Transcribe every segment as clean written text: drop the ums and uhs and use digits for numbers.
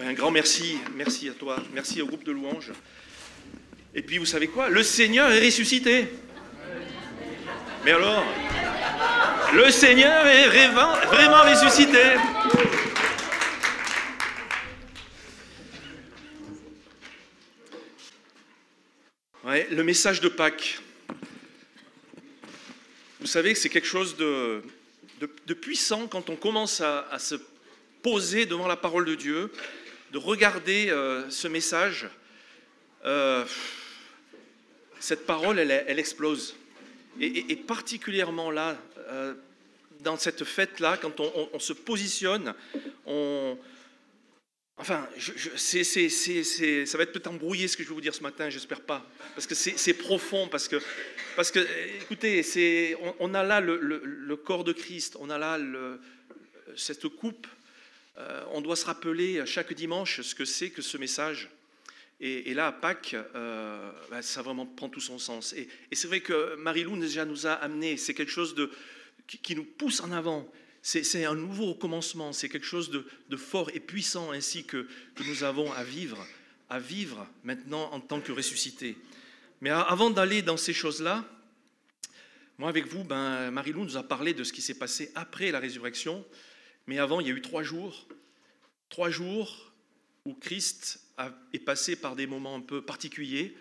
Ouais, un grand merci, merci à toi, merci au groupe de louanges. Et puis vous savez quoi? Le Seigneur est ressuscité. Mais alors, le Seigneur est vraiment ressuscité. Ouais, le message de Pâques. Vous savez que c'est quelque chose de puissant quand on commence à se poser devant la parole de Dieu, de regarder ce message. Cette parole, elle explose. Et particulièrement là, dans cette fête-là, quand on se positionne, ça va être peut-être embrouillé ce que je vais vous dire ce matin, j'espère pas, parce que c'est profond, parce que écoutez, on a là le corps de Christ, on a là cette coupe, on doit se rappeler chaque dimanche ce que c'est que ce message. Et là, à Pâques, ça vraiment prend tout son sens. Et c'est vrai que Marie-Lou déjà nous a amené, c'est quelque chose qui nous pousse en avant. C'est un nouveau commencement, c'est quelque chose de fort et puissant ainsi que nous avons à vivre maintenant en tant que ressuscités. Mais avant d'aller dans ces choses-là, moi avec vous, Marie-Lou nous a parlé de ce qui s'est passé après la résurrection. Mais avant, il y a eu 3 jours. 3 jours où Christ est passé par des moments un peu particuliers.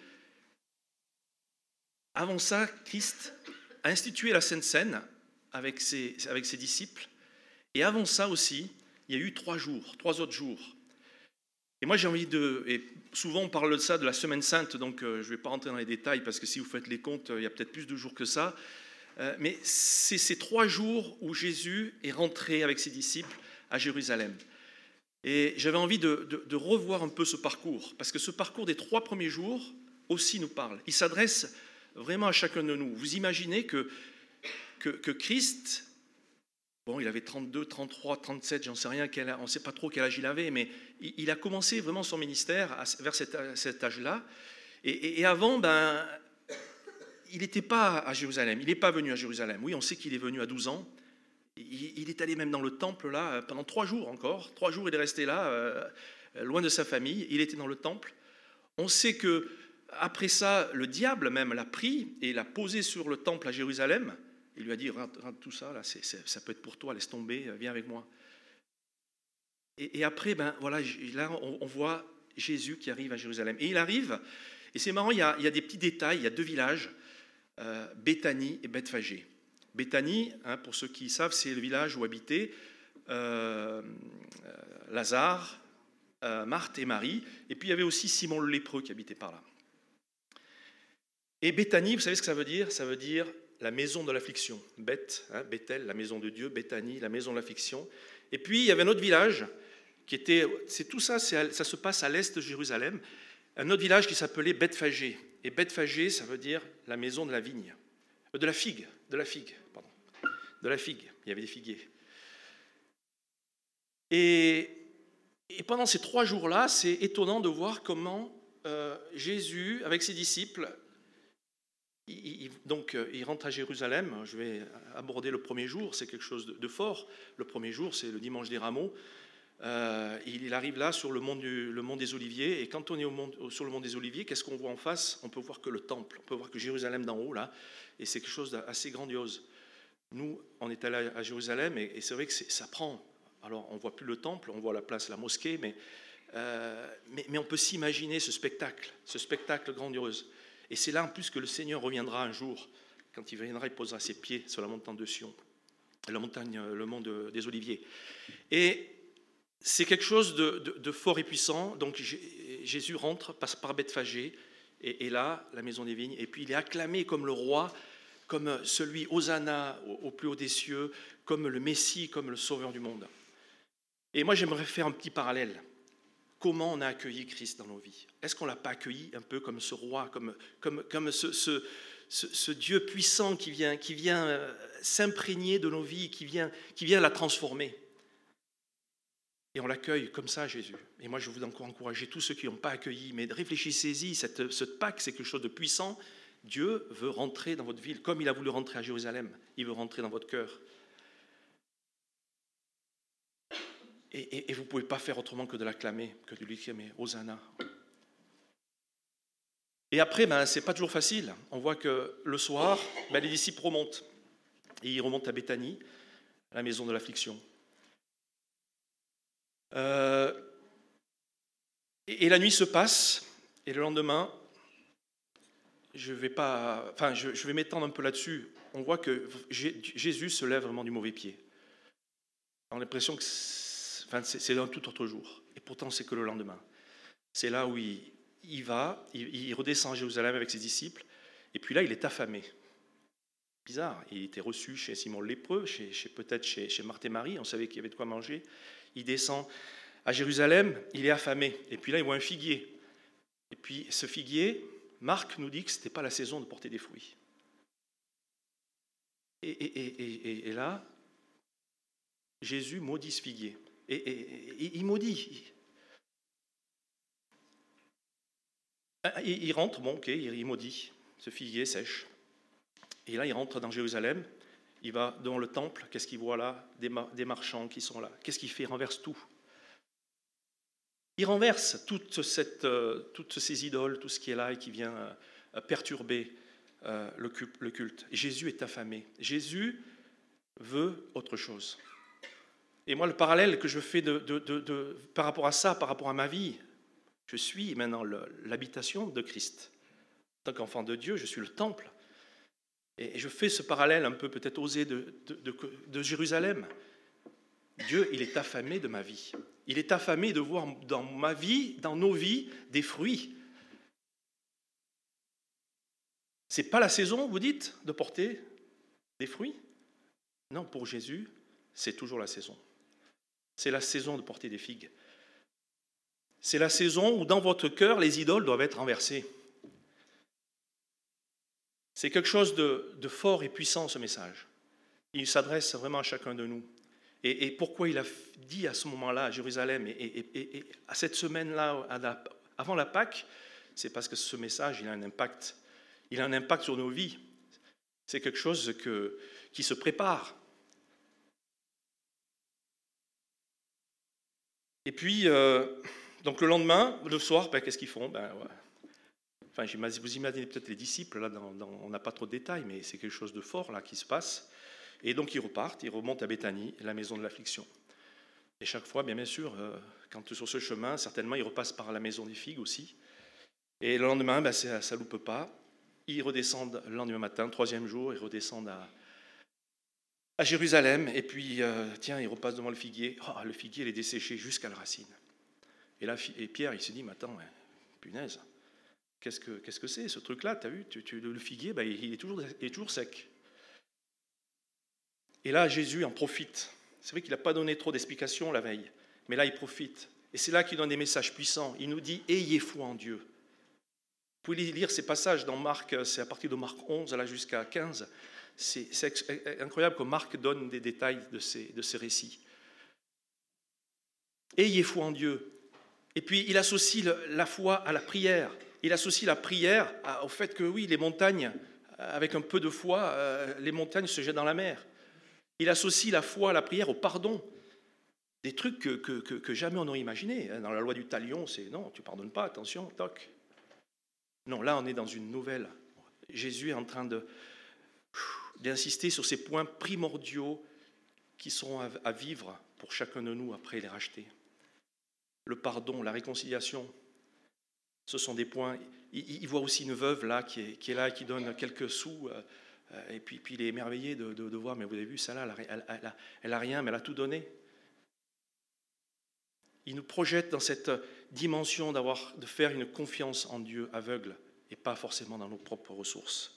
Avant ça, Christ a institué la Sainte Seine avec ses disciples. Et avant ça aussi, il y a eu 3 autres jours. Et moi, j'ai envie et souvent on parle de ça, de la Semaine Sainte, donc je ne vais pas rentrer dans les détails parce que si vous faites les comptes, il y a peut-être plus de jours que ça. Mais c'est ces 3 jours où Jésus est rentré avec ses disciples à Jérusalem. Et j'avais envie de revoir un peu ce parcours, parce que ce parcours des 3 premiers jours aussi nous parle. Il s'adresse vraiment à chacun de nous. Vous imaginez que Christ, bon, il avait 32, 33, 37, j'en sais rien, on ne sait pas trop quel âge il avait, mais il a commencé vraiment son ministère vers cet âge-là. Et avant, il n'était pas à Jérusalem, il n'est pas venu à Jérusalem. Oui, on sait qu'il est venu à 12 ans. Il est allé même dans le temple là pendant 3 jours encore. 3 jours il est resté là, loin de sa famille. Il était dans le temple. On sait que après ça, le diable même l'a pris et l'a posé sur le temple à Jérusalem. Il lui a dit regarde tout ça là, ça peut être pour toi, laisse tomber, viens avec moi. Et après, voilà, là on voit Jésus qui arrive à Jérusalem. Et il arrive, et c'est marrant, il y a des petits détails. Il y a 2 villages, Béthanie et Bethphagée. Béthanie, pour ceux qui savent, c'est le village où habitaient Lazare, Marthe et Marie. Et puis il y avait aussi Simon le lépreux qui habitait par là. Et Béthanie, vous savez ce que ça veut dire? Ça veut dire la maison de l'affliction. Bethel, la maison de Dieu. Béthanie, la maison de l'affliction. Et puis il y avait un autre village qui était... ça se passe à l'est de Jérusalem. Un autre village qui s'appelait Bethphagée. Et Bethphagée, ça veut dire la maison de la vigne. De la figue. Il y avait des figuiers. Et pendant ces 3 jours-là, c'est étonnant de voir comment Jésus, avec ses disciples, il rentre à Jérusalem. Je vais aborder le premier jour, c'est quelque chose de fort. Le premier jour, c'est le dimanche des Rameaux. Il arrive là sur le mont des Oliviers. Et quand on est sur le mont des Oliviers, qu'est-ce qu'on voit en face? On peut voir que le temple, on peut voir que Jérusalem d'en haut, là. Et c'est quelque chose d'assez grandiose. Nous, on est allé à Jérusalem et c'est vrai que ça prend. Alors, on ne voit plus le temple, on voit la place, la mosquée, mais on peut s'imaginer ce spectacle grandiose. Et c'est là en plus que le Seigneur reviendra un jour. Quand il viendra, il posera ses pieds sur la montagne de Sion, le mont des Oliviers. Et c'est quelque chose de fort et puissant. Donc Jésus rentre, passe par Bethphagée, et là, la maison des vignes. Et puis il est acclamé comme le roi, comme celui Hosanna au plus haut des cieux, comme le Messie, comme le sauveur du monde. Et moi, j'aimerais faire un petit parallèle. Comment on a accueilli Christ dans nos vies? Est-ce qu'on ne l'a pas accueilli un peu comme ce roi, comme ce Dieu puissant qui vient s'imprégner de nos vies, qui vient la transformer? Et on l'accueille comme ça, Jésus. Et moi, je veux encore encourager tous ceux qui n'ont pas accueilli, mais réfléchissez-y, cette Pâques, c'est quelque chose de puissant. Dieu veut rentrer dans votre ville, comme il a voulu rentrer à Jérusalem. Il veut rentrer dans votre cœur. Et vous ne pouvez pas faire autrement que de l'acclamer, que de lui clamer Hosanna. Et après, ce n'est pas toujours facile. On voit que le soir, les disciples remontent. Et ils remontent à Béthanie, à la maison de l'affliction. Et la nuit se passe, et le lendemain, je vais m'étendre un peu là-dessus. On voit que Jésus se lève vraiment du mauvais pied. On a l'impression que c'est un tout autre jour. Et pourtant, c'est que le lendemain. C'est là où il redescend à Jérusalem avec ses disciples, et puis là, il est affamé. Bizarre, il était reçu chez Simon le lépreux, peut-être chez Marthe et Marie, on savait qu'il y avait de quoi manger. Il descend à Jérusalem, il est affamé, et puis là, il voit un figuier. Et puis, ce figuier, Marc nous dit que ce n'était pas la saison de porter des fruits. Et là, Jésus maudit ce figuier. Et il maudit. Il rentre, il maudit. Ce figuier sèche. Et là, il rentre dans Jérusalem. Il va devant le temple. Qu'est-ce qu'il voit là ? Des marchands qui sont là. Qu'est-ce qu'il fait ? Il renverse tout. Il renverse toutes ces idoles, tout ce qui est là et qui vient perturber le culte. Et Jésus est affamé. Jésus veut autre chose. Et moi, le parallèle que je fais par rapport à ça, par rapport à ma vie, je suis maintenant l'habitation de Christ. En tant qu'enfant de Dieu, je suis le temple. Et je fais ce parallèle un peu peut-être osé de Jérusalem. Dieu, il est affamé de ma vie. Il est affamé de voir dans ma vie, dans nos vies, des fruits. C'est pas la saison, vous dites, de porter des fruits ? Non, pour Jésus, c'est toujours la saison. C'est la saison de porter des figues. C'est la saison où dans votre cœur, les idoles doivent être renversées. C'est quelque chose de fort et puissant, ce message. Il s'adresse vraiment à chacun de nous. Et pourquoi il a dit à ce moment-là, à Jérusalem, et à cette semaine-là, avant la Pâque, c'est parce que ce message, il a un impact. Il a un impact sur nos vies. C'est quelque chose qui se prépare. Et puis, donc le lendemain, le soir, qu'est-ce qu'ils font ? Enfin, vous imaginez peut-être les disciples, là, on n'a pas trop de détails, mais c'est quelque chose de fort là qui se passe. Et donc ils repartent, ils remontent à Béthanie, la maison de l'affliction. Et chaque fois, bien sûr, quand sur ce chemin, certainement, ils repassent par la maison des figues aussi. Et le lendemain, ça ne loupe pas. Ils redescendent le lendemain matin, 3e jour, ils redescendent à Jérusalem. Et puis, ils repassent devant le figuier. Oh, le figuier, il est desséché jusqu'à la racine. Et là, Pierre, il se dit, mais attends, punaise, qu'est-ce que c'est ce truc-là ? Tu as vu, le figuier, il est toujours sec. Et là, Jésus en profite. C'est vrai qu'il n'a pas donné trop d'explications la veille, mais là, il profite. Et c'est là qu'il donne des messages puissants. Il nous dit « Ayez foi en Dieu ». Vous pouvez lire ces passages dans Marc, c'est à partir de Marc 11, là jusqu'à 15. C'est incroyable que Marc donne des détails de ces récits. « Ayez foi en Dieu ». Et puis, il associe la foi à la prière. Il associe la prière au fait que, oui, les montagnes, avec un peu de foi, les montagnes se jettent dans la mer. Il associe la foi à la prière au pardon. Des trucs que jamais on n'aurait imaginé. Dans la loi du talion, c'est non, tu ne pardonnes pas, attention, toc. Non, là, on est dans une nouvelle. Jésus est en train d'insister sur ces points primordiaux qui seront à vivre pour chacun de nous après les racheter. Le pardon, la réconciliation, ce sont des points. Il voit aussi une veuve là qui est là, qui donne quelques sous. Et puis il est émerveillé de voir, mais vous avez vu, ça là, elle a rien, mais elle a tout donné. Il nous projette dans cette dimension de faire une confiance en Dieu aveugle et pas forcément dans nos propres ressources.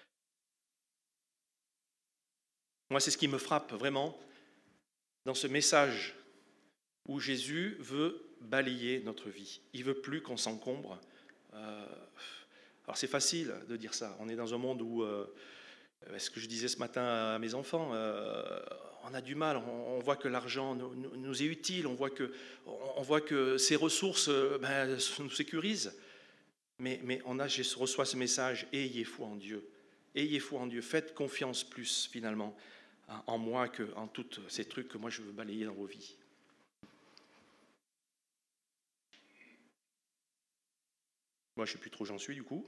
Moi, c'est ce qui me frappe vraiment dans ce message où Jésus veut balayer notre vie. Il ne veut plus qu'on s'encombre. Alors c'est facile de dire ça. On est dans un monde où... ce que je disais ce matin à mes enfants, on a du mal, on voit que l'argent nous est utile, on voit que ces ressources nous sécurisent, mais je reçois ce message, ayez foi en Dieu, faites confiance plus finalement en moi que en tous ces trucs que moi je veux balayer dans vos vies. Moi, je ne sais plus trop où j'en suis du coup.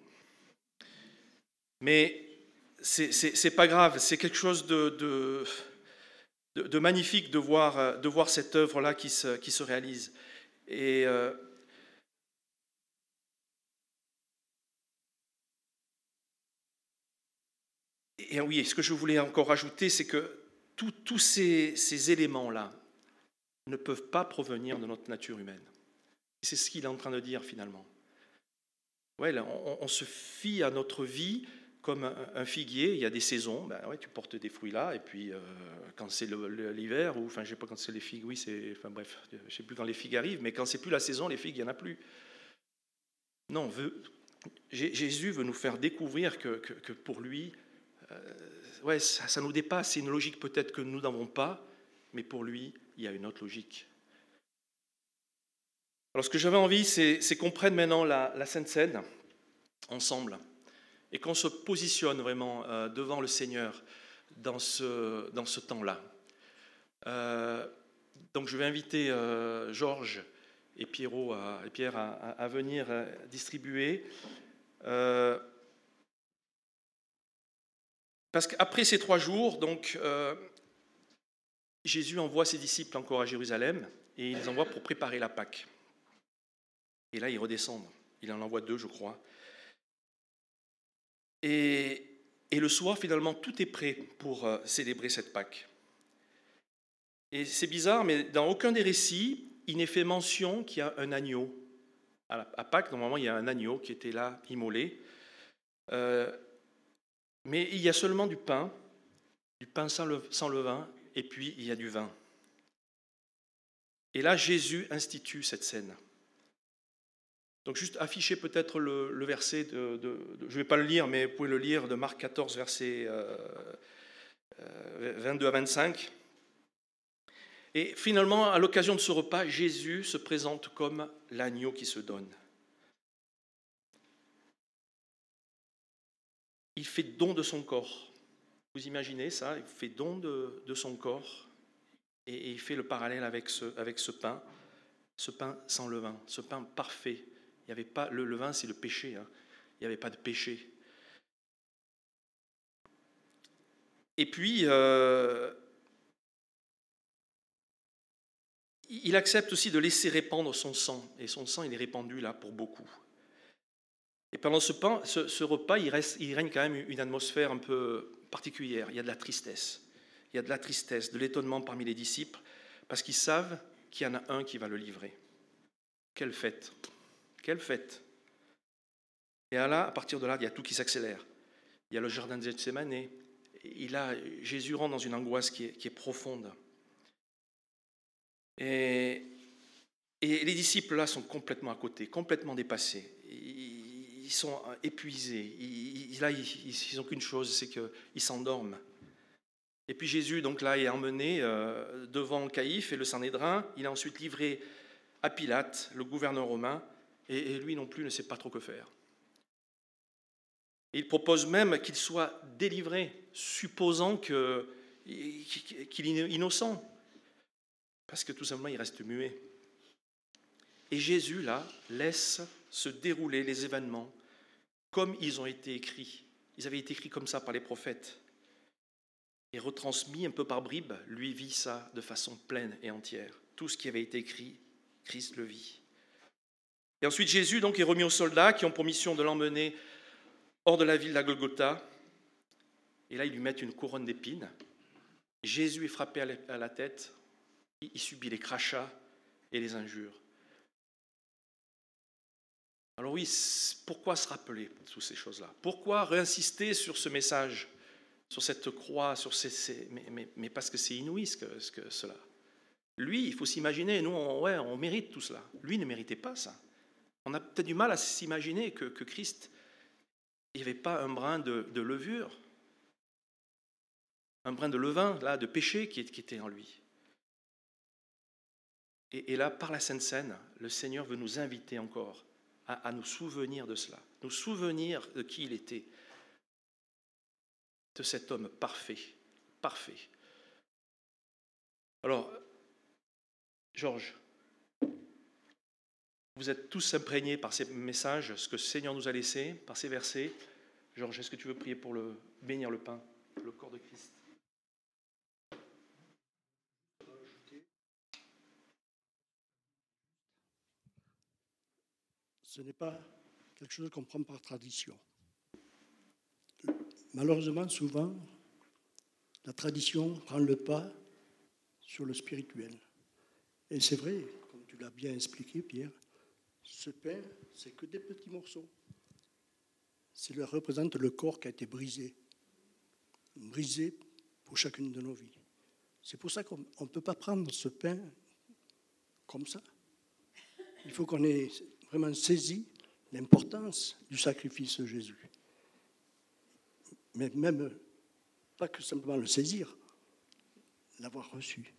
Mais c'est pas grave, c'est quelque chose de magnifique de voir cette œuvre-là qui se réalise. Et oui, ce que je voulais encore ajouter, c'est que tous ces éléments-là ne peuvent pas provenir de notre nature humaine. C'est ce qu'il est en train de dire finalement. Ouais, là, on se fie à notre vie comme un figuier. Il y a des saisons, ben ouais, tu portes des fruits là, et puis quand c'est l'hiver, ou enfin je sais pas quand c'est les figues, oui, enfin bref, je sais plus quand les figues arrivent, mais quand c'est plus la saison, les figues, il y en a plus. Non, Jésus veut nous faire découvrir que pour lui, ouais, ça nous dépasse. C'est une logique peut-être que nous n'avons pas, mais pour lui, il y a une autre logique. Alors ce que j'avais envie, c'est qu'on prenne maintenant la Sainte Seine ensemble et qu'on se positionne vraiment devant le Seigneur dans ce temps-là. Donc je vais inviter Georges et Pierre à venir distribuer. Parce qu'après ces 3 jours, donc, Jésus envoie ses disciples encore à Jérusalem et il les envoie pour préparer la Pâque. Et là, ils redescendent. Il en envoie 2, je crois. Et le soir, finalement, tout est prêt pour célébrer cette Pâque. Et c'est bizarre, mais dans aucun des récits, il n'est fait mention qu'il y a un agneau. À Pâques, normalement, il y a un agneau qui était là, immolé. Mais il y a seulement du pain sans levain, et puis il y a du vin. Et là, Jésus institue cette scène. Donc juste afficher peut-être le verset, je ne vais pas le lire, mais vous pouvez le lire, de Marc 14, versets 22 à 25. Et finalement, à l'occasion de ce repas, Jésus se présente comme l'agneau qui se donne. Il fait don de son corps. Vous imaginez ça? Il fait don de son corps et il fait le parallèle avec ce pain sans levain, ce pain parfait. Il y avait pas, le levain, c'est le péché. Hein. Il n'y avait pas de péché. Et puis, il accepte aussi de laisser répandre son sang. Et son sang, il est répandu là pour beaucoup. Et pendant ce repas, il règne quand même une atmosphère un peu particulière. Il y a de la tristesse. Il y a de la tristesse, de l'étonnement parmi les disciples, parce qu'ils savent qu'il y en a un qui va le livrer. Quelle fête! Quelle fête! Et là, à partir de là, il y a tout qui s'accélère. Il y a le jardin de Gethsémane. Jésus rentre dans une angoisse qui est profonde. Et les disciples, là, sont complètement à côté, complètement dépassés. Ils sont épuisés. Ils n'ont qu'une chose, c'est qu'ils s'endorment. Et puis Jésus, donc là, est emmené devant Caïphe et le Sanhédrin. Il est ensuite livré à Pilate, le gouverneur romain, et lui non plus ne sait pas trop que faire. Il propose même qu'il soit délivré, supposant qu'il est innocent, parce que tout simplement il reste muet. Et Jésus, là, laisse se dérouler les événements comme ils ont été écrits. Ils avaient été écrits comme ça par les prophètes. Et retransmis un peu par bribes, lui vit ça de façon pleine et entière. Tout ce qui avait été écrit, Christ le vit. Et ensuite, Jésus donc, est remis aux soldats qui ont pour mission de l'emmener hors de la ville d'A Golgotha. Et là, ils lui mettent une couronne d'épines. Jésus est frappé à la tête. Il subit les crachats et les injures. Alors oui, pourquoi se rappeler de toutes ces choses-là? Pourquoi réinsister sur ce message, sur cette croix, mais parce que c'est inouï cela. Lui, il faut s'imaginer, nous, on mérite tout cela. Lui ne méritait pas ça. On a peut-être du mal à s'imaginer que Christ, il n'y avait pas un brin de levure, un brin de levain, là, de péché qui était en lui. Et là, par la Sainte Seine, le Seigneur veut nous inviter encore à nous souvenir de cela, nous souvenir de qui il était, de cet homme parfait, parfait. Alors, Georges, vous êtes tous imprégnés par ces messages, ce que le Seigneur nous a laissé, par ces versets. Georges, est-ce que tu veux prier pour bénir le pain, le corps de Christ? Ce n'est pas quelque chose qu'on prend par tradition. Malheureusement, souvent, la tradition prend le pas sur le spirituel. Et c'est vrai, comme tu l'as bien expliqué, Pierre, ce pain, c'est que des petits morceaux. Cela représente le corps qui a été brisé pour chacune de nos vies. C'est pour ça qu'on ne peut pas prendre ce pain comme ça. Il faut qu'on ait vraiment saisi l'importance du sacrifice de Jésus. Mais même, pas que simplement le saisir, l'avoir reçu.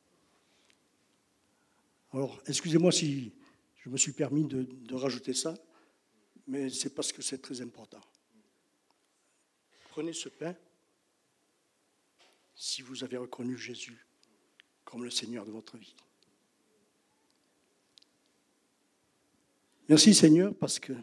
Alors, excusez-moi si je me suis permis de rajouter ça, mais c'est parce que c'est très important. Prenez ce pain si vous avez reconnu Jésus comme le Seigneur de votre vie. Merci Seigneur, parce que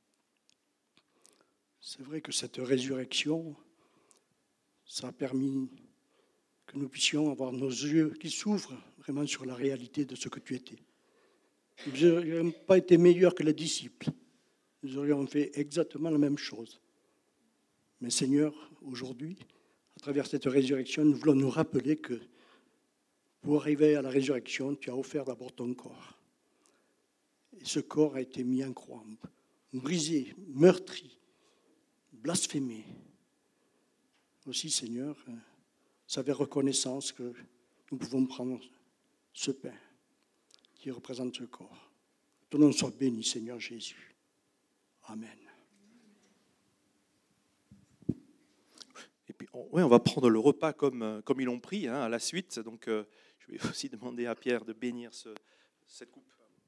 c'est vrai que cette résurrection, ça a permis que nous puissions avoir nos yeux qui s'ouvrent vraiment sur la réalité de ce que tu étais. Nous n'aurions pas été meilleurs que les disciples. Nous aurions fait exactement la même chose. Mais Seigneur, aujourd'hui, à travers cette résurrection, nous voulons nous rappeler que pour arriver à la résurrection, tu as offert d'abord ton corps. Et ce corps a été mis en croix, brisé, meurtri, blasphémé. Aussi, Seigneur, c'est avec reconnaissance que nous pouvons prendre ce pain qui représente ce corps. Ton nom soit béni, Seigneur Jésus. Amen. Et puis, on va prendre le repas comme ils l'ont pris à la suite. Donc, je vais aussi demander à Pierre de bénir cette coupe.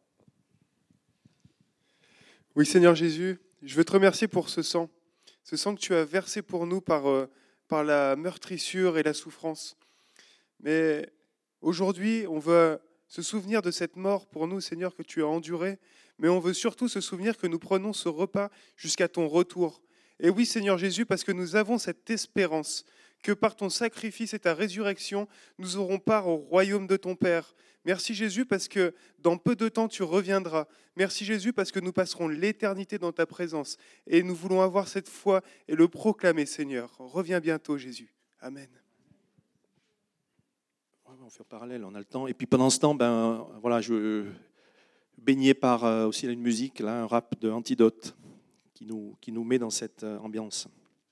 Oui, Seigneur Jésus, je veux te remercier pour ce sang que tu as versé pour nous par la meurtrissure et la souffrance. Mais aujourd'hui, on veut se souvenir de cette mort pour nous, Seigneur, que tu as endurée, mais on veut surtout se souvenir que nous prenons ce repas jusqu'à ton retour. Et oui, Seigneur Jésus, parce que nous avons cette espérance que par ton sacrifice et ta résurrection, nous aurons part au royaume de ton Père. Merci Jésus, parce que dans peu de temps, tu reviendras. Merci Jésus, parce que nous passerons l'éternité dans ta présence. Et nous voulons avoir cette foi et le proclamer, Seigneur. Reviens bientôt, Jésus. Amen. On fait un parallèle, on a le temps. Et puis pendant ce temps, je baigné par aussi une musique, un rap de Antidote qui nous met dans cette ambiance.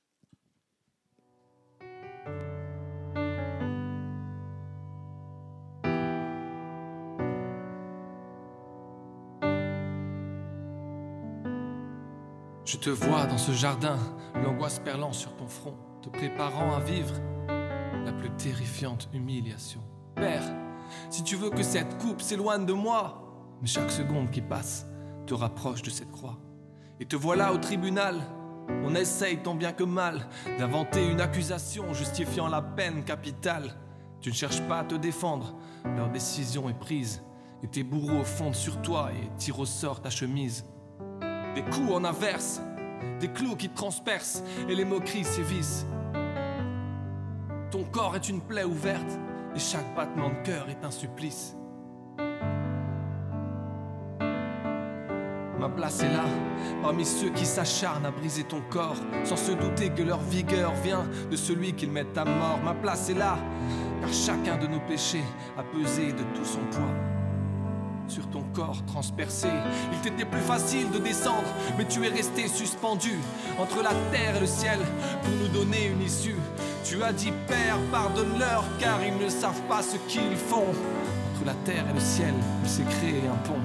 Je te vois dans ce jardin, l'angoisse perlant sur ton front, te préparant à vivre la plus terrifiante humiliation. Père, si tu veux que cette coupe s'éloigne de moi, mais chaque seconde qui passe te rapproche de cette croix. Et te voilà au tribunal, on essaye tant bien que mal d'inventer une accusation justifiant la peine capitale. Tu ne cherches pas à te défendre, leur décision est prise, et tes bourreaux fondent sur toi et tirent au sort ta chemise. Des coups en averse, des clous qui transpercent et les moqueries sévissent. Ton corps est une plaie ouverte et chaque battement de cœur est un supplice. Ma place est là, parmi ceux qui s'acharnent à briser ton corps, sans se douter que leur vigueur vient de celui qu'ils mettent à mort. Ma place est là, car chacun de nos péchés a pesé de tout son poids sur ton corps transpercé. Il t'était plus facile de descendre, mais tu es resté suspendu entre la terre et le ciel pour nous donner une issue. Tu as dit, Père, pardonne-leur, car ils ne savent pas ce qu'ils font. Entre la terre et le ciel, il s'est créé un pont.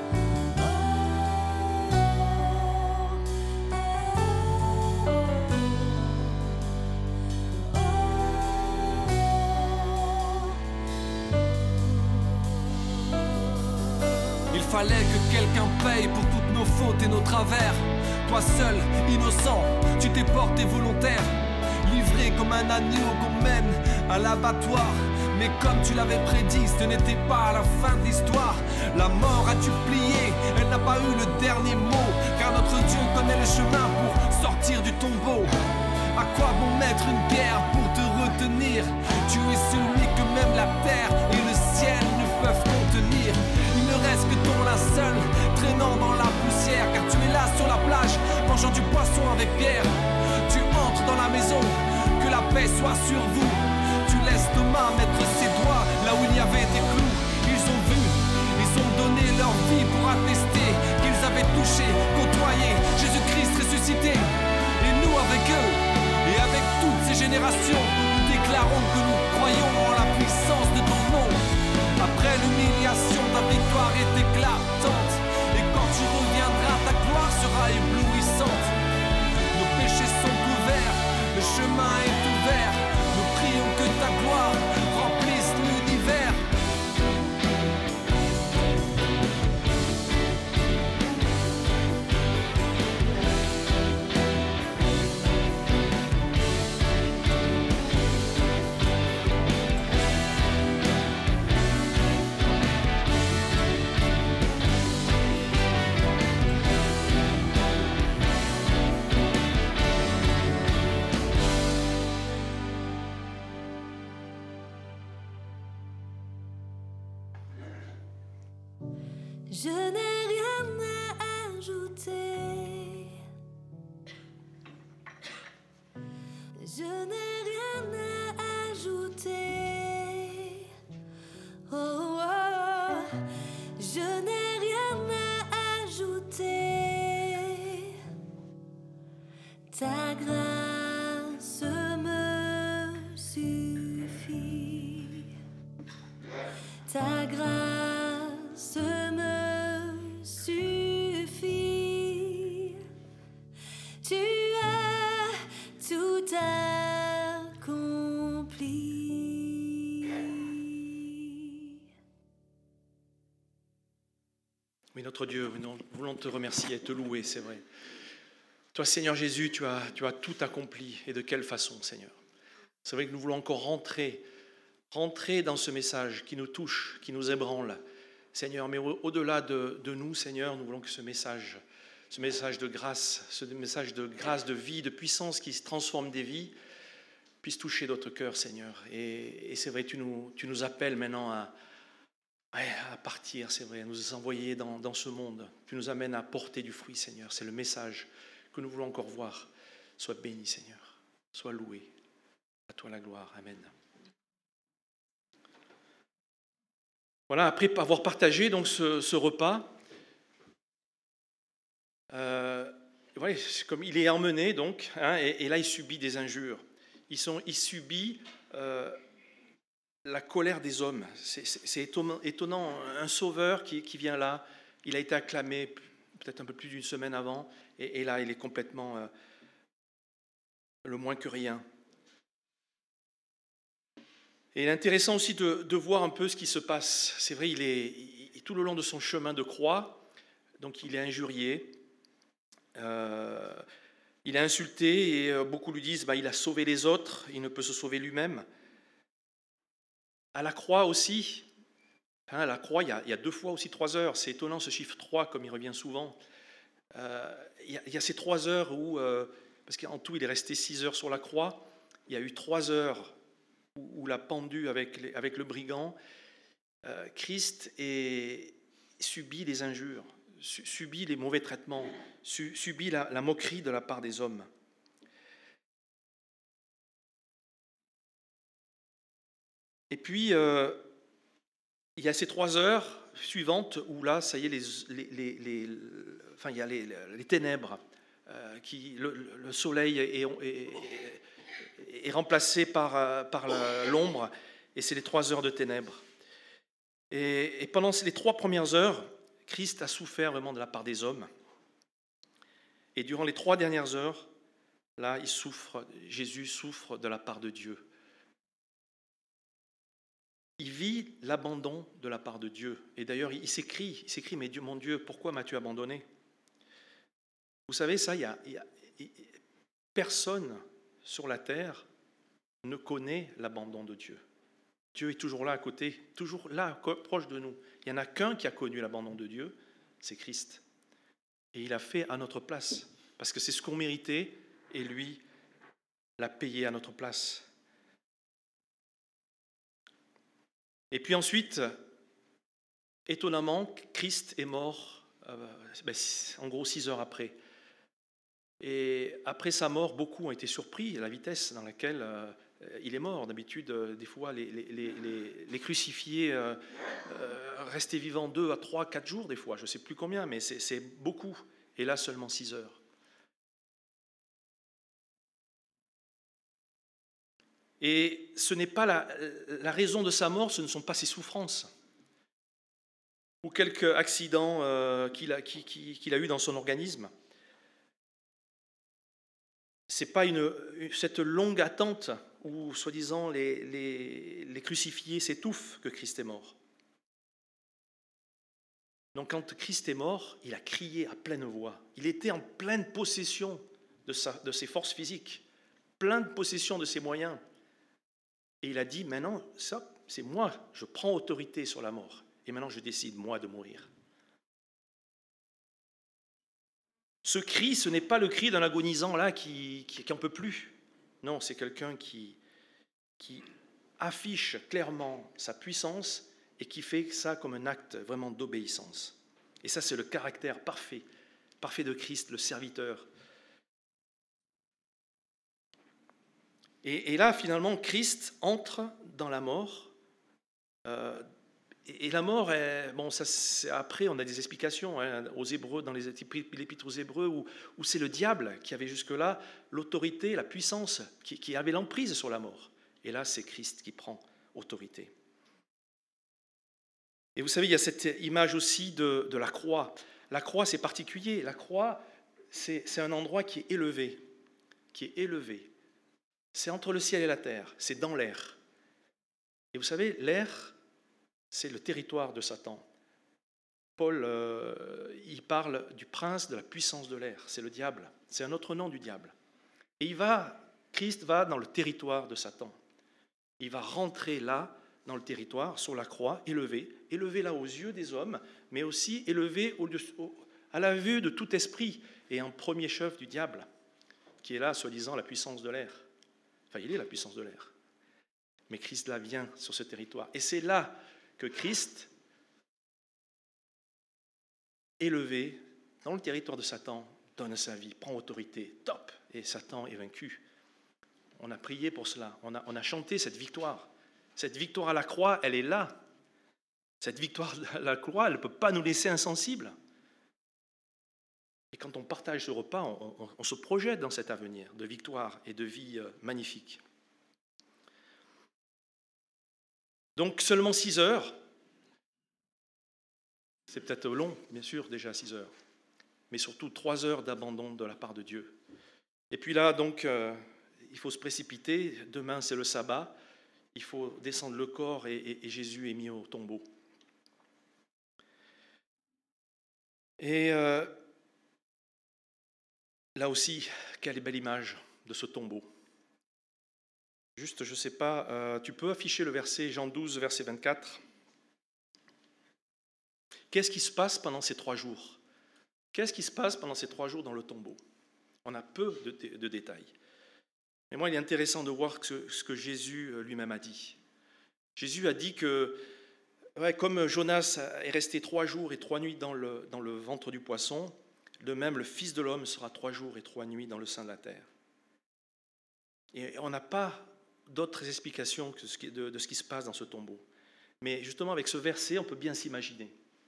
Il fallait que quelqu'un paye pour toutes nos fautes et nos travers. Toi seul, innocent, tu t'es porté volontaire, livré comme un agneau qu'on mène à l'abattoir. Mais comme tu l'avais prédit, ce n'était pas la fin de l'histoire. La mort a-tu plié, elle n'a pas eu le dernier mot, car notre Dieu connaît le chemin pour sortir du tombeau. À quoi bon mettre une guerre pour te retenir? Tu es celui que même la terre et le ciel ne peuvent contenir. Il ne reste que ton linceul traînant dans la poussière, car tu es là sur la plage, mangeant du poisson avec Pierre. Tu entres dans la maison, que la paix soit sur vous. Tu laisses Thomas mettre ses doigts là où il y avait des clous. Ils ont vu, ils ont donné leur vie pour attester qu'ils avaient touché, côtoyé Jésus-Christ ressuscité. Et nous avec eux, et avec toutes ces générations, nous déclarons que nous croyons en la puissance de ton nom. Après l'humiliation, ta victoire est éclatante, et quand tu reviendras, ta gloire sera éblouissante. Nos péchés sont couverts, le chemin est ouvert. Nous prions que ta gloire remplisse l'univers. Je n'ai rien à ajouter. Je n'ai rien à ajouter. Oh, oh, oh. Je n'ai rien à ajouter. Ta grâce me suffit. Ta grâce me suffit. Tu as tout accompli. Oui, notre Dieu, nous voulons te remercier et te louer, c'est vrai. Toi, Seigneur Jésus, tu as tout accompli. Et de quelle façon, Seigneur? C'est vrai que nous voulons encore rentrer dans ce message qui nous touche, qui nous ébranle, Seigneur. Mais au-delà de nous, Seigneur, nous voulons que ce message de grâce, de vie, de puissance qui transforme des vies, puisse toucher notre cœur, Seigneur. Et c'est vrai, tu nous appelles maintenant à partir, c'est vrai, à nous envoyer dans ce monde. Tu nous amènes à porter du fruit, Seigneur. C'est le message que nous voulons encore voir. Sois béni, Seigneur. Sois loué. À toi la gloire. Amen. Voilà, après avoir partagé donc ce repas, voilà, comme il est emmené donc, hein, et là il subit des injures. Il subit la colère des hommes. C'est étonnant, un sauveur qui vient là, il a été acclamé peut-être un peu plus d'une semaine avant, et là il est complètement le moins que rien. Et il est intéressant aussi de voir un peu ce qui se passe. C'est vrai, il est tout le long de son chemin de croix, donc il est injurié, il est insulté, et beaucoup lui disent il a sauvé les autres, il ne peut se sauver lui-même. À la croix aussi, à la croix, il y a 2 fois aussi 3 heures. C'est étonnant ce chiffre 3, comme il revient souvent. Il y a ces 3 heures où, parce qu'en tout il est resté 6 heures sur la croix, il y a eu 3 heures où l'a pendu avec le brigand. Christ subit les injures, subit les mauvais traitements, subit la moquerie de la part des hommes. Et puis, il y a ces 3 heures suivantes où là, ça y est, il y a les ténèbres, le soleil est remplacé par l'ombre, et c'est les 3 heures de ténèbres. Et pendant les 3 premières heures, Christ a souffert vraiment de la part des hommes. Et durant les 3 dernières heures, là, Jésus souffre de la part de Dieu. Il vit l'abandon de la part de Dieu. Et d'ailleurs, il s'écrie, mais Dieu, mon Dieu, pourquoi m'as-tu abandonné? Vous savez, ça, personne sur la terre ne connaît l'abandon de Dieu. Dieu est toujours là à côté, toujours là, proche de nous. Il n'y en a qu'un qui a connu l'abandon de Dieu, c'est Christ. Et il a fait à notre place, parce que c'est ce qu'on méritait, et lui l'a payé à notre place. Et puis ensuite, étonnamment, Christ est mort, en gros 6 heures après. Et après sa mort, beaucoup ont été surpris à la vitesse dans laquelle il est mort. D'habitude, des fois, les crucifiés restaient vivants 2 à 3, 4 jours, des fois, je ne sais plus combien, mais c'est beaucoup. Et là, seulement 6 heures. Et ce n'est pas la raison de sa mort, ce ne sont pas ses souffrances ou quelques accidents qu'il a eu dans son organisme. Ce n'est pas cette longue attente où, soi-disant, les crucifiés s'étouffent que Christ est mort. Donc quand Christ est mort, il a crié à pleine voix. Il était en pleine possession de ses forces physiques, pleine possession de ses moyens. Et il a dit, maintenant, ça, c'est moi, je prends autorité sur la mort. Et maintenant, je décide, moi, de mourir. Ce cri, ce n'est pas le cri d'un agonisant là qui n'en peut plus. Non, c'est quelqu'un qui affiche clairement sa puissance et qui fait ça comme un acte vraiment d'obéissance. Et ça, c'est le caractère parfait de Christ, le serviteur. Et là, finalement, Christ entre dans la mort. Et la mort, après, on a des explications aux Hébreux, dans l'Épître aux Hébreux, où c'est le diable qui avait jusque-là l'autorité, la puissance, qui avait l'emprise sur la mort. Et là, c'est Christ qui prend autorité. Et vous savez, il y a cette image aussi de la croix. La croix, c'est particulier. La croix, c'est un endroit qui est élevé. C'est entre le ciel et la terre, c'est dans l'air. Et vous savez, l'air, c'est le territoire de Satan. Paul, il parle du prince de la puissance de l'air, c'est le diable, c'est un autre nom du diable. Et Christ va dans le territoire de Satan. Il va rentrer là, dans le territoire, sur la croix, élevé là aux yeux des hommes, mais aussi élevé à la vue de tout esprit, et en premier chef du diable, qui est là, soi-disant, la puissance de l'air. Enfin, il est la puissance de l'air. Mais Christ, là, vient sur ce territoire. Et c'est là que Christ, élevé dans le territoire de Satan, donne sa vie, prend autorité, top, et Satan est vaincu. On a prié pour cela, on a chanté cette victoire. Cette victoire à la croix, elle est là. Cette victoire à la croix, elle ne peut pas nous laisser insensibles. Et quand on partage ce repas, on se projette dans cet avenir de victoire et de vie magnifique. Donc seulement 6 heures, c'est peut-être long, bien sûr, déjà 6 heures, mais surtout 3 heures d'abandon de la part de Dieu. Et puis là, donc, il faut se précipiter, demain c'est le sabbat, il faut descendre le corps et Jésus est mis au tombeau. Et là aussi, quelle belle image de ce tombeau. Juste, je ne sais pas, tu peux afficher le verset Jean 12, verset 24. Qu'est-ce qui se passe pendant ces 3 jours ? Qu'est-ce qui se passe pendant ces 3 jours dans le tombeau ? On a peu de détails. Mais moi, il est intéressant de voir ce que Jésus lui-même a dit. Jésus a dit que, comme Jonas est resté 3 jours et 3 nuits dans le ventre du poisson, de même le Fils de l'homme sera 3 jours et 3 nuits dans le sein de la terre. Et on n'a pas d'autres explications de ce qui se passe dans ce tombeau. Mais justement, avec ce verset, on peut bien s'imaginer.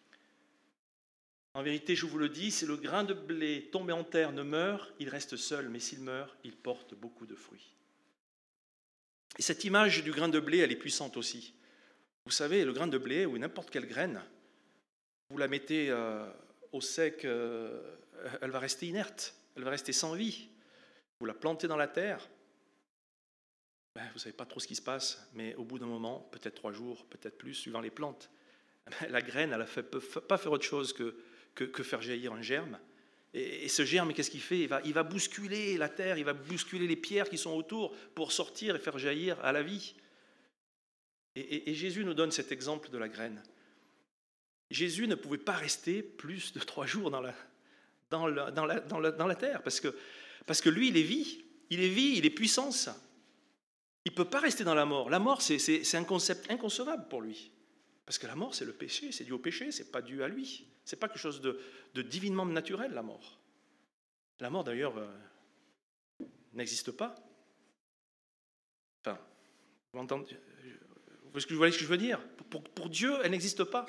En vérité, je vous le dis, si le grain de blé tombé en terre ne meurt, il reste seul, mais s'il meurt, il porte beaucoup de fruits. Et cette image du grain de blé, elle est puissante aussi. Vous savez, le grain de blé, ou n'importe quelle graine, vous la mettez au sec, elle va rester inerte, elle va rester sans vie. Vous la plantez dans la terre, vous ne savez pas trop ce qui se passe, mais au bout d'un moment, peut-être 3 jours, peut-être plus, suivant les plantes, la graine, elle ne peut pas faire autre chose que faire jaillir un germe. Et ce germe, qu'est-ce qu'il fait ? Il va bousculer la terre, il va bousculer les pierres qui sont autour pour sortir et faire jaillir à la vie. Et Jésus nous donne cet exemple de la graine. Jésus ne pouvait pas rester plus de 3 jours dans la terre, parce que lui, il est vie, il est puissance. Il ne peut pas rester dans la mort. La mort, c'est un concept inconcevable pour lui. Parce que la mort, c'est le péché, c'est dû au péché, c'est pas dû à lui. C'est pas quelque chose de divinement naturel, la mort. La mort, d'ailleurs, n'existe pas. Enfin, vous entendez, vous voyez ce que je veux dire ? Pour Dieu, elle n'existe pas.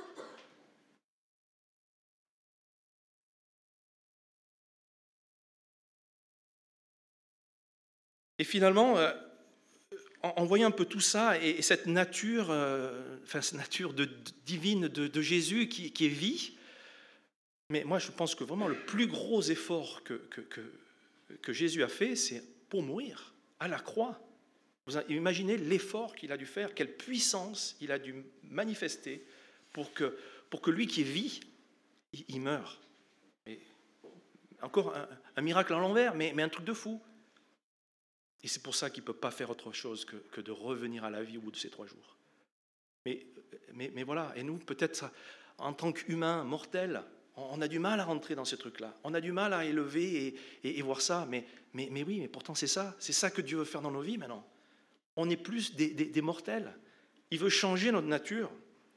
Et finalement, en voyant un peu tout ça et cette nature, cette nature divine de Jésus qui est vie, mais moi je pense que vraiment le plus gros effort que Jésus a fait, c'est pour mourir à la croix. Vous imaginez l'effort qu'il a dû faire, quelle puissance il a dû manifester pour que lui qui est vie, il meure. Et encore un miracle à l'envers, mais un truc de fou. Et c'est pour ça qu'il ne peut pas faire autre chose que de revenir à la vie au bout de ces 3 jours. Mais voilà, et nous, peut-être, en tant qu'humains mortels, on a du mal à rentrer dans ce truc-là. On a du mal à élever et voir ça. Mais oui, mais pourtant c'est ça que Dieu veut faire dans nos vies maintenant. On est plus des mortels. Il veut changer notre nature.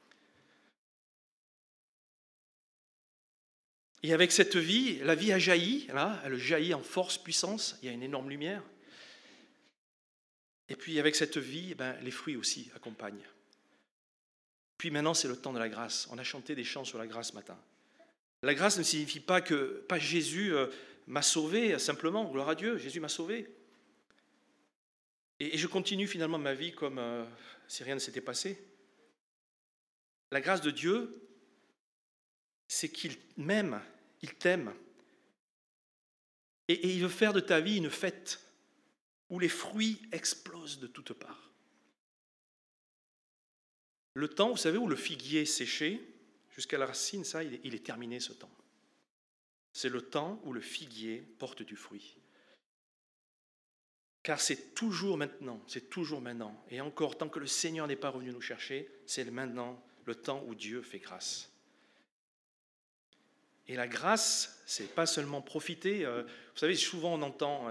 Et avec cette vie, la vie a jailli, là, elle jaillit en force, puissance, il y a une énorme lumière. Et puis avec cette vie, les fruits aussi accompagnent. Puis maintenant, c'est le temps de la grâce. On a chanté des chants sur la grâce ce matin. La grâce ne signifie pas que Jésus m'a sauvé, simplement, gloire à Dieu, Jésus m'a sauvé. Et je continue finalement ma vie comme si rien ne s'était passé. La grâce de Dieu, c'est qu'il m'aime, il t'aime. Et il veut faire de ta vie une fête où les fruits explosent de toutes parts. Le temps, vous savez, où le figuier séchait jusqu'à la racine, ça, il est terminé ce temps. C'est le temps où le figuier porte du fruit. Car c'est toujours maintenant. Et encore, tant que le Seigneur n'est pas revenu nous chercher, c'est maintenant le temps où Dieu fait grâce. Et la grâce, c'est pas seulement profiter. Vous savez, souvent on entend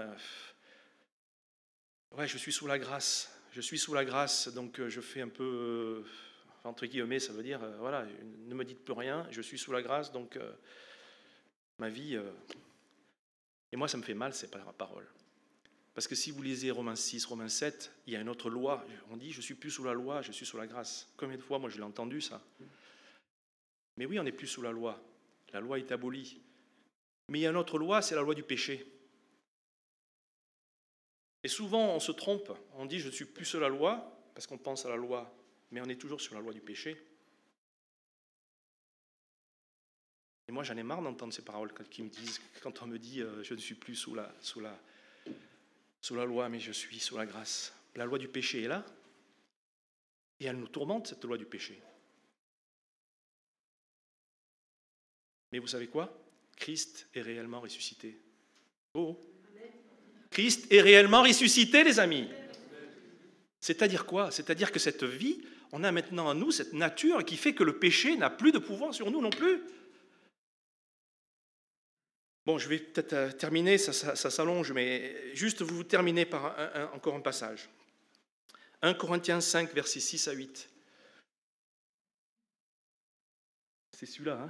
ouais, je suis sous la grâce, donc je fais un peu, entre guillemets, ça veut dire, voilà, ne me dites plus rien, je suis sous la grâce, donc ma vie... Et moi, ça me fait mal, c'est pas la parole. Parce que si vous lisez Romains 6, Romains 7, il y a une autre loi. On dit, je ne suis plus sous la loi, je suis sous la grâce. Combien de fois, moi, je l'ai entendu, ça ? Mais oui, on n'est plus sous la loi. La loi est abolie. Mais il y a une autre loi, c'est la loi du péché. Et souvent, on se trompe. On dit, je ne suis plus sous la loi, parce qu'on pense à la loi. Mais on est toujours sur la loi du péché. Et moi, j'en ai marre d'entendre ces paroles quand on me dit, je ne suis plus sous la loi, mais je suis sous la grâce. La loi du péché est là, et elle nous tourmente, cette loi du péché. Mais vous savez quoi ? Christ est réellement ressuscité. Oh ! Christ est réellement ressuscité, les amis. C'est-à-dire quoi ? C'est-à-dire que cette vie, on a maintenant en nous cette nature qui fait que le péché n'a plus de pouvoir sur nous non plus. Bon, je vais peut-être terminer, ça s'allonge, mais juste vous terminez par encore un passage. 1 Corinthiens 5, versets 6 à 8. C'est celui-là, hein ?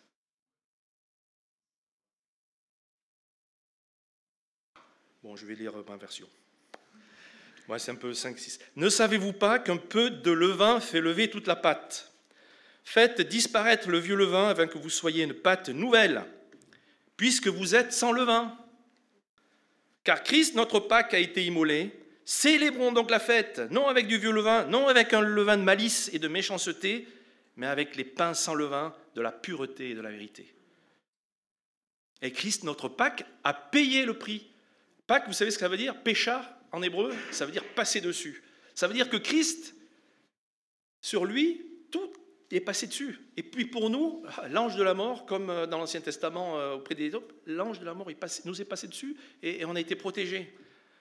Bon, je vais lire ma version. Ouais, c'est un peu 5, 6. Ne savez-vous pas qu'un peu de levain fait lever toute la pâte ? Faites disparaître le vieux levain afin que vous soyez une pâte nouvelle, puisque vous êtes sans levain. Car Christ, notre Pâque, a été immolé. Célébrons donc la fête, non avec du vieux levain, non avec un levain de malice et de méchanceté, mais avec les pains sans levain de la pureté et de la vérité. Et Christ, notre Pâque, a payé le prix. Pâque, vous savez ce que ça veut dire ? Pécha, en hébreu, ça veut dire passer dessus. Ça veut dire que Christ, sur lui, tout est passé dessus. Et puis pour nous, l'ange de la mort, comme dans l'Ancien Testament auprès des hommes, l'ange de la mort nous est passé dessus et on a été protégés.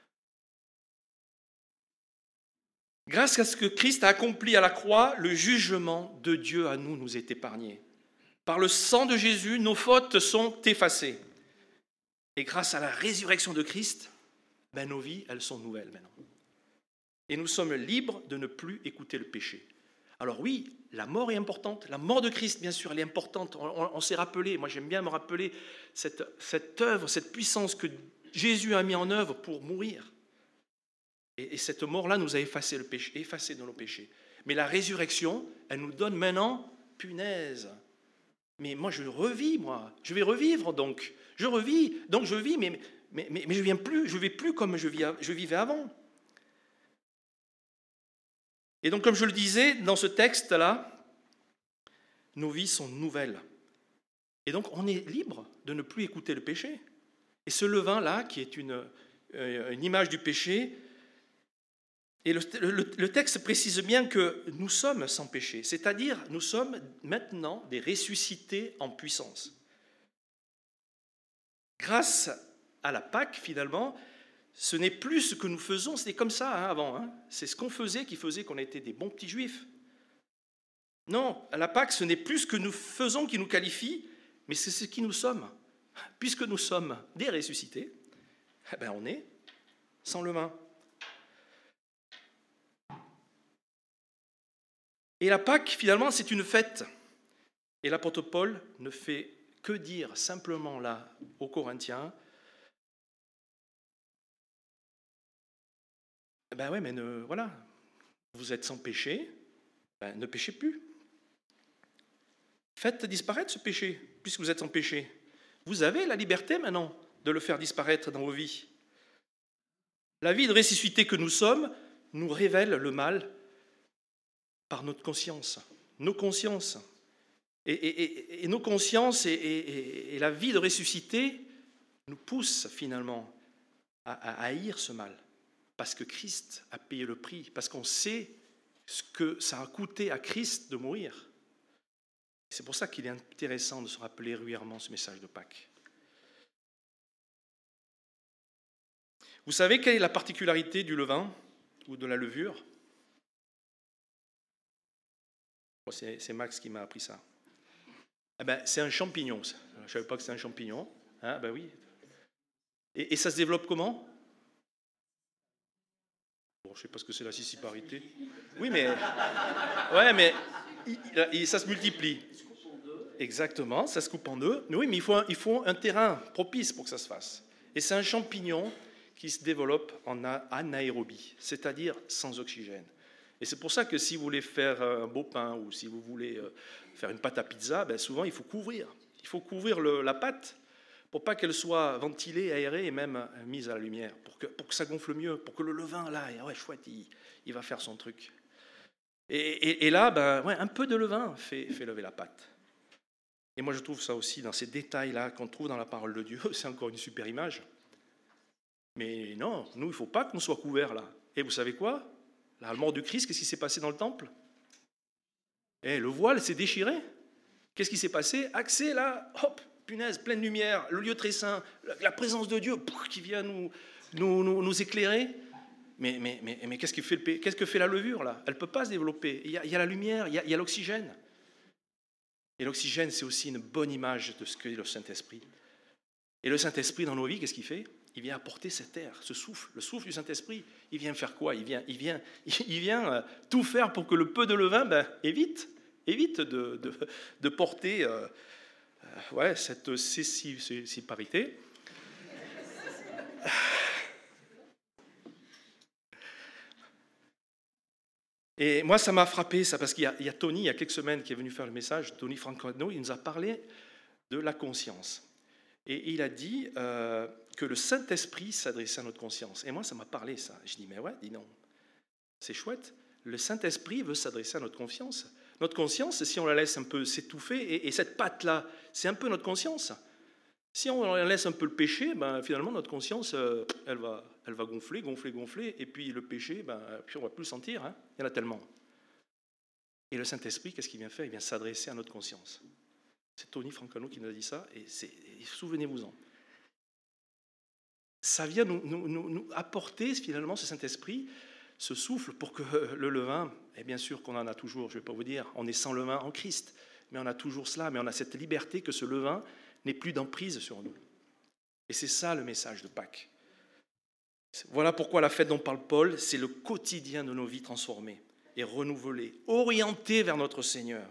Grâce à ce que Christ a accompli à la croix, le jugement de Dieu à nous est épargné. Par le sang de Jésus, nos fautes sont effacées. Et grâce à la résurrection de Christ, nos vies, elles sont nouvelles maintenant. Et nous sommes libres de ne plus écouter le péché. Alors oui, la mort est importante. La mort de Christ, bien sûr, elle est importante. On s'est rappelé, moi j'aime bien me rappeler cette œuvre, cette puissance que Jésus a mis en œuvre pour mourir. Et cette mort-là nous a effacé le péché, effacé de nos péchés. Mais la résurrection, elle nous donne maintenant, punaise. Mais moi je revis, moi. Je vais revivre donc. Je revis, donc je vis, mais je vais plus comme je vivais avant. Et donc, comme je le disais, dans ce texte-là, nos vies sont nouvelles. Et donc, on est libre de ne plus écouter le péché. Et ce levain-là, qui est une image du péché, et le texte précise bien que nous sommes sans péché, c'est-à-dire nous sommes maintenant des ressuscités en puissance. Grâce à la Pâque, finalement, ce n'est plus ce que nous faisons, c'était comme ça avant. C'est ce qu'on faisait qui faisait qu'on était des bons petits juifs. Non, à la Pâque, ce n'est plus ce que nous faisons qui nous qualifie, mais c'est ce qui nous sommes. Puisque nous sommes des ressuscités, on est sans levain. Et la Pâque, finalement, c'est une fête. Et l'apôtre Paul ne fait que dire simplement là aux Corinthiens, voilà, vous êtes sans péché, ne péchez plus. Faites disparaître ce péché, puisque vous êtes sans péché. Vous avez la liberté maintenant de le faire disparaître dans vos vies. La vie de ressuscité que nous sommes nous révèle le mal par notre conscience, nos consciences. Et nos consciences et la vie de ressuscité nous poussent finalement à haïr ce mal. Parce que Christ a payé le prix, parce qu'on sait ce que ça a coûté à Christ de mourir. C'est pour ça qu'il est intéressant de se rappeler régulièrement ce message de Pâques. Vous savez quelle est la particularité du levain ou de la levure ? C'est Max qui m'a appris ça. C'est un champignon. Je ne savais pas que c'était un champignon. Oui. Et ça se développe comment ? Bon, je ne sais pas ce que c'est la scissiparité. Oui, mais ça se multiplie. Exactement, ça se coupe en deux. Oui, mais il faut un terrain propice pour que ça se fasse. Et c'est un champignon qui se développe en anaérobie, c'est-à-dire sans oxygène. Et c'est pour ça que si vous voulez faire un beau pain ou si vous voulez faire une pâte à pizza, souvent il faut couvrir. Il faut couvrir la pâte pour pas qu'elle soit ventilée, aérée et même mise à la lumière, pour que ça gonfle mieux, pour que le levain, là, chouette, il va faire son truc. Et là, un peu de levain fait lever la pâte. Et moi, je trouve ça aussi, dans ces détails-là qu'on trouve dans la parole de Dieu, c'est encore une super image. Mais non, nous, il ne faut pas qu'on soit couverts, là. Et vous savez quoi ? La mort du Christ, qu'est-ce qui s'est passé dans le temple ? Le voile s'est déchiré. Qu'est-ce qui s'est passé ? Accès, là, hop, punaise, pleine lumière, le lieu très saint, la présence de Dieu qui vient nous éclairer. Mais qu'est-ce que fait la levure, là ? Elle ne peut pas se développer. Il y a la lumière, il y a l'oxygène. Et l'oxygène, c'est aussi une bonne image de ce qu'est le Saint-Esprit. Et le Saint-Esprit, dans nos vies, qu'est-ce qu'il fait ? Il vient apporter cet air, ce souffle, le souffle du Saint-Esprit. Il vient faire quoi ? Il vient tout faire pour que le peu de levain évite de porter cette scissiparité. Et moi, ça m'a frappé, ça, parce qu'il y a Tony, il y a quelques semaines, qui est venu faire le message, Tony Francano, il nous a parlé de la conscience. Et il a dit que le Saint-Esprit s'adressait à notre conscience. Et moi, ça m'a parlé, ça. Je dis, mais ouais, dis non. C'est chouette. Le Saint-Esprit veut s'adresser à notre conscience. Notre conscience, si on la laisse un peu s'étouffer, et cette patte-là, c'est un peu notre conscience. Si on laisse un peu le péché, finalement, notre conscience, elle va gonfler, et puis le péché, puis on ne va plus le sentir. Il y en a tellement. Et le Saint-Esprit, qu'est-ce qu'il vient faire ? Il vient s'adresser à notre conscience. C'est Tony Francano qui nous a dit ça, et souvenez-vous-en. Ça vient nous apporter, finalement, ce Saint-Esprit, ce souffle, pour que le levain, et bien sûr qu'on en a toujours, je ne vais pas vous dire, on est sans levain en Christ, mais on a toujours cela, mais on a cette liberté que ce levain n'ait plus d'emprise sur nous. Et c'est ça le message de Pâques. Voilà pourquoi la fête dont parle Paul, c'est le quotidien de nos vies transformées et renouvelées, orientées vers notre Seigneur.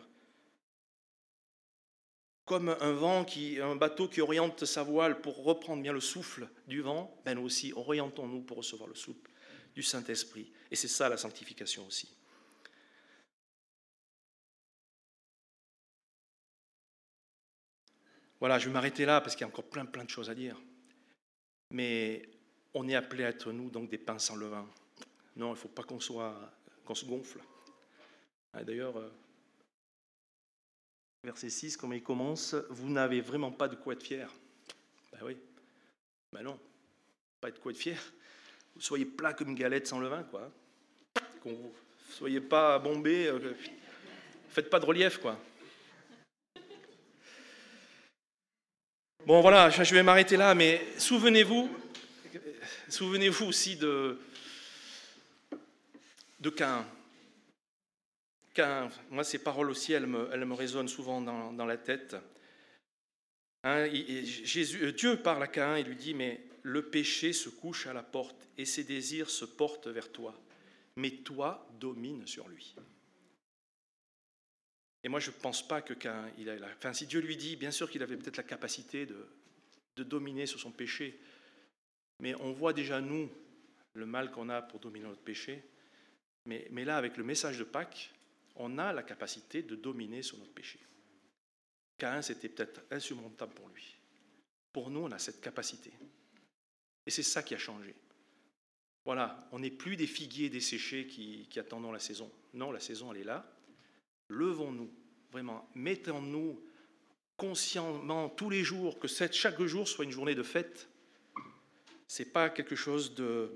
Comme un bateau qui oriente sa voile pour reprendre bien le souffle du vent, ben nous aussi, orientons-nous pour recevoir le souffle du Saint-Esprit. Et c'est ça la sanctification aussi. Voilà, je vais m'arrêter là parce qu'il y a encore plein de choses à dire. Mais on est appelé à être, nous, donc des pains sans levain. Non, il ne faut pas qu'on se gonfle. D'ailleurs, verset 6, comme il commence, vous n'avez vraiment pas de quoi être fier. Ben oui, ben non, pas de quoi être fier. Vous soyez plat comme une galette sans levain, quoi. Qu'on vous soyez pas bombé, faites pas de relief, quoi. Bon, voilà, je vais m'arrêter là, mais souvenez-vous aussi de Caïn. Caïn, moi, ces paroles aussi, elles me résonnent souvent dans la tête. Dieu parle à Caïn et lui dit, mais le péché se couche à la porte et ses désirs se portent vers toi, mais toi domine sur lui. Et moi, je ne pense pas que Caïn, si Dieu lui dit, bien sûr qu'il avait peut-être la capacité de dominer sur son péché, mais on voit déjà, nous, le mal qu'on a pour dominer notre péché. Mais là, avec le message de Pâques, on a la capacité de dominer sur notre péché. Caïn, c'était peut-être insurmontable pour lui. Pour nous, on a cette capacité. Et c'est ça qui a changé. Voilà, on n'est plus des figuiers desséchés qui attendons la saison. Non, la saison, elle est là. Levons-nous, vraiment, mettons-nous consciemment tous les jours, que chaque jour soit une journée de fête. Ce n'est pas quelque chose de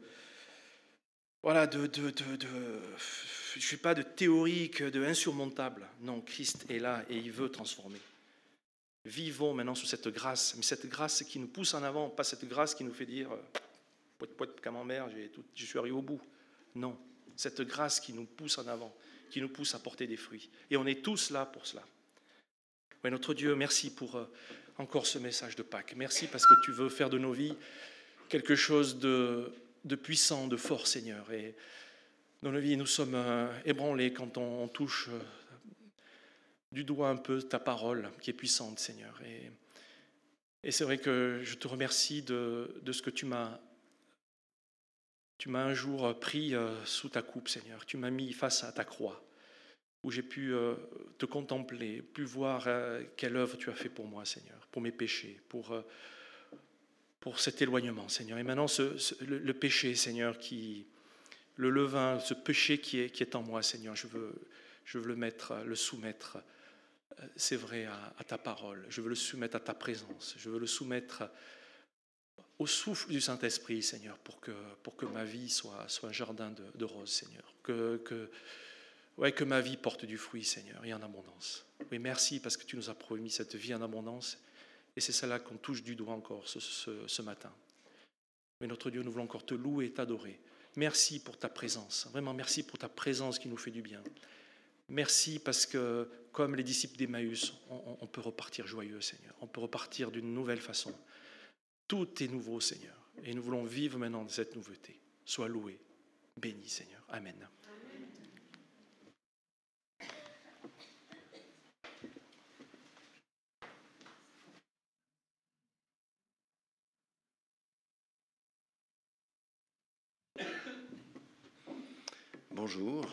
théorique, de insurmontable. Non, Christ est là et il veut transformer. Vivons maintenant sous cette grâce, mais cette grâce qui nous pousse en avant, pas cette grâce qui nous fait dire « poète camembert, je suis arrivé au bout ». Non, cette grâce qui nous pousse en avant, qui nous pousse à porter des fruits. Et on est tous là pour cela. Oui, notre Dieu, merci pour encore ce message de Pâques. Merci parce que tu veux faire de nos vies quelque chose de puissant, de fort, Seigneur. Et dans nos vies, nous sommes ébranlés quand on touche du doigt un peu ta parole qui est puissante, Seigneur. Et c'est vrai que je te remercie de ce que tu m'as un jour pris sous ta coupe, Seigneur. Tu m'as mis face à ta croix, où j'ai pu te contempler, pu voir quelle œuvre tu as fait pour moi, Seigneur, pour mes péchés, pour cet éloignement, Seigneur. Et maintenant, le péché, Seigneur, le levain, ce péché qui est en moi, Seigneur, je veux le soumettre, c'est vrai, à ta parole. Je veux le soumettre à ta présence. Je veux le soumettre au souffle du Saint-Esprit, Seigneur, pour que ma vie soit un jardin de roses, Seigneur. Que ma vie porte du fruit, Seigneur, et en abondance. Oui, merci parce que tu nous as promis cette vie en abondance. Et c'est celle-là qu'on touche du doigt encore ce matin. Mais notre Dieu, nous voulons encore te louer et t'adorer. Merci pour ta présence. Vraiment, merci pour ta présence qui nous fait du bien. Merci parce que, comme les disciples d'Emmaüs, on peut repartir joyeux, Seigneur. On peut repartir d'une nouvelle façon. Tout est nouveau, Seigneur. Et nous voulons vivre maintenant de cette nouveauté. Sois loué, béni, Seigneur. Amen. Bonjour.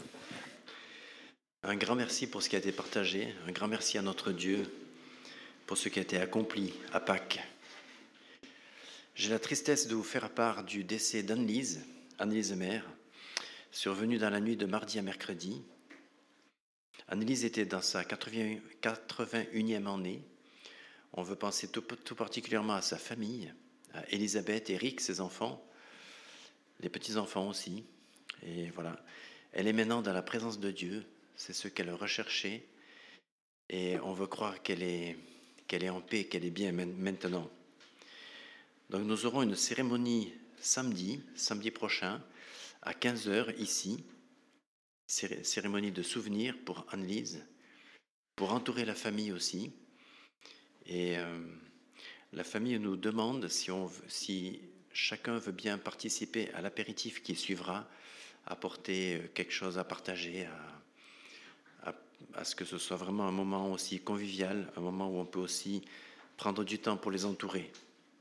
Un grand merci pour ce qui a été partagé. Un grand merci à notre Dieu pour ce qui a été accompli à Pâques. J'ai la tristesse de vous faire part du décès d'Annelise Mère, survenu dans la nuit de mardi à mercredi. Annelise était dans sa 81e année. On veut penser tout particulièrement à sa famille, à Elisabeth, Eric, ses enfants, les petits-enfants aussi. Et voilà, elle est maintenant dans la présence de Dieu, c'est ce qu'elle recherchait, et on veut croire qu'elle est en paix, qu'elle est bien maintenant. Donc nous aurons une cérémonie samedi prochain, à 15h ici, cérémonie de souvenir pour Annelise, pour entourer la famille aussi. Et la famille nous demande si chacun veut bien participer à l'apéritif qui suivra, apporter quelque chose à partager, à ce que ce soit vraiment un moment aussi convivial, un moment où on peut aussi prendre du temps pour les entourer.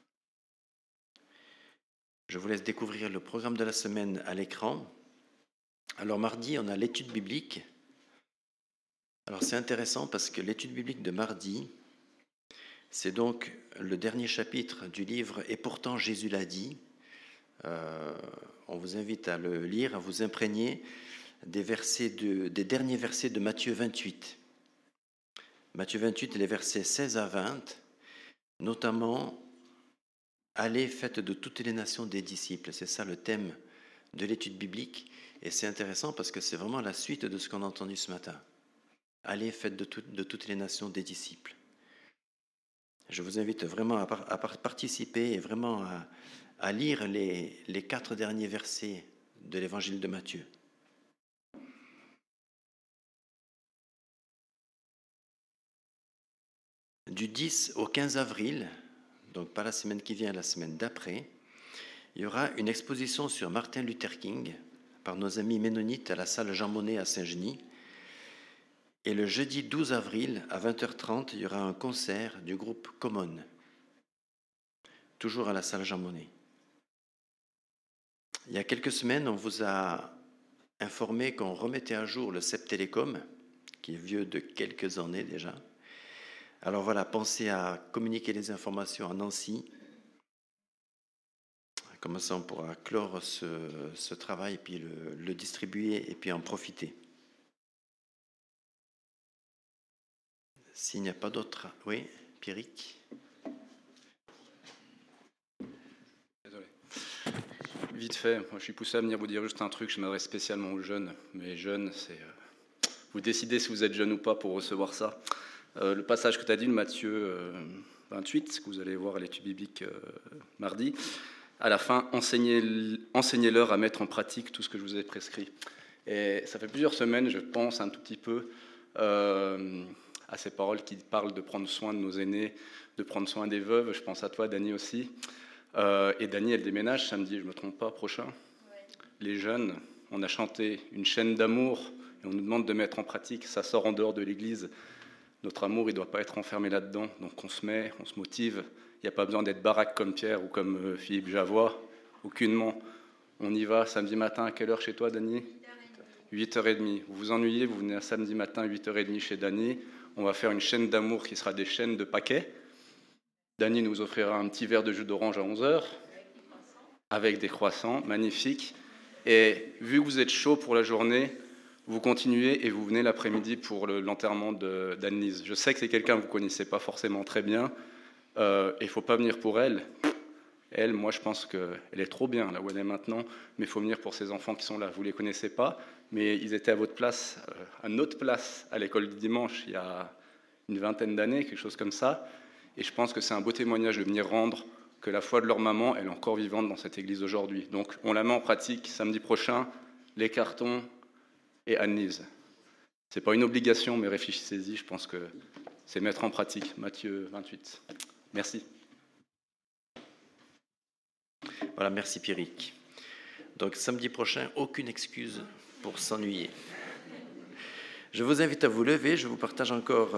Je vous laisse découvrir le programme de la semaine à l'écran. Alors mardi, on a l'étude biblique. Alors c'est intéressant parce que l'étude biblique de mardi, c'est donc le dernier chapitre du livre « Et pourtant Jésus l'a dit ». On vous invite à le lire, à vous imprégner des derniers versets de Matthieu 28. Matthieu 28, les versets 16 à 20, notamment « Allez, faites de toutes les nations des disciples ». C'est ça le thème de l'étude biblique. Et c'est intéressant parce que c'est vraiment la suite de ce qu'on a entendu ce matin. « Allez, faites de toutes les nations des disciples ». Je vous invite vraiment à participer et vraiment à lire les 4 derniers versets de l'évangile de Matthieu. Du 10 au 15 avril, donc pas la semaine qui vient, la semaine d'après, il y aura une exposition sur Martin Luther King par nos amis ménonites à la salle Jean Monnet à Saint-Genis. Et le jeudi 12 avril, à 20h30, il y aura un concert du groupe Common, toujours à la salle Jean Monnet. Il y a quelques semaines, on vous a informé qu'on remettait à jour le CEP Télécom, qui est vieux de quelques années déjà. Alors voilà, pensez à communiquer les informations à Nancy. Comme ça, on pourra clore ce travail, puis le distribuer et puis en profiter. S'il n'y a pas d'autres... Oui, Pierrick ? Désolé. Vite fait, moi, je suis poussé à venir vous dire juste un truc, je m'adresse spécialement aux jeunes. Mais jeunes, c'est... vous décidez si vous êtes jeune ou pas pour recevoir ça. Le passage que tu as dit, le Matthieu 28, que vous allez voir à l'étude biblique mardi, à la fin, enseignez-leur à mettre en pratique tout ce que je vous ai prescrit. Et ça fait plusieurs semaines, je pense un tout petit peu... à ces paroles qui parlent de prendre soin de nos aînés, de prendre soin des veuves. Je pense à toi, Dany, aussi. Et Dany, elle déménage samedi, je ne me trompe pas, prochain. Ouais. Les jeunes, on a chanté une chaîne d'amour et on nous demande de mettre en pratique. Ça sort en dehors de l'église. Notre amour, il ne doit pas être enfermé là-dedans. Donc on se met, on se motive. Il n'y a pas besoin d'être baraque comme Pierre ou comme Philippe Javois. Aucunement. On y va samedi matin. À quelle heure chez toi, Dany ? 8h30. Vous vous ennuyez, vous venez un samedi matin, 8h30 chez Dany. On va faire une chaîne d'amour qui sera des chaînes de paquets. Dany nous offrira un petit verre de jus d'orange à 11h. Avec des croissants, magnifique. Et vu que vous êtes chaud pour la journée, vous continuez et vous venez l'après-midi pour l'enterrement d'Anne-Lise. Je sais que c'est quelqu'un que vous ne connaissez pas forcément très bien. Il ne faut pas venir pour elle. Elle, moi, je pense qu'elle est trop bien là où elle est maintenant, mais il faut venir pour ses enfants qui sont là. Vous ne les connaissez pas, mais ils étaient à votre place, à notre place, à l'école du dimanche, il y a une vingtaine d'années, quelque chose comme ça. Et je pense que c'est un beau témoignage de venir rendre que la foi de leur maman, elle est encore vivante dans cette église aujourd'hui. Donc, on la met en pratique samedi prochain, les cartons et Anne-Lise. Ce n'est pas une obligation, mais réfléchissez-y, je pense que c'est mettre en pratique. Matthieu 28. Merci. Voilà, merci Pierrick. Donc samedi prochain, aucune excuse pour s'ennuyer. Je vous invite à vous lever, je vous partage encore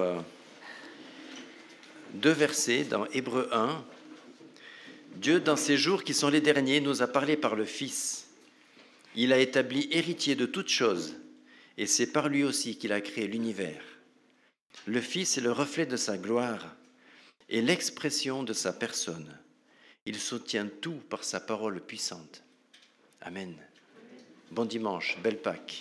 2 versets dans Hébreux 1. Dieu, dans ces jours qui sont les derniers, nous a parlé par le Fils. Il a établi héritier de toutes choses, et c'est par lui aussi qu'il a créé l'univers. Le Fils est le reflet de sa gloire et l'expression de sa personne. Il soutient tout par sa parole puissante. Amen. Bon dimanche, belle Pâques.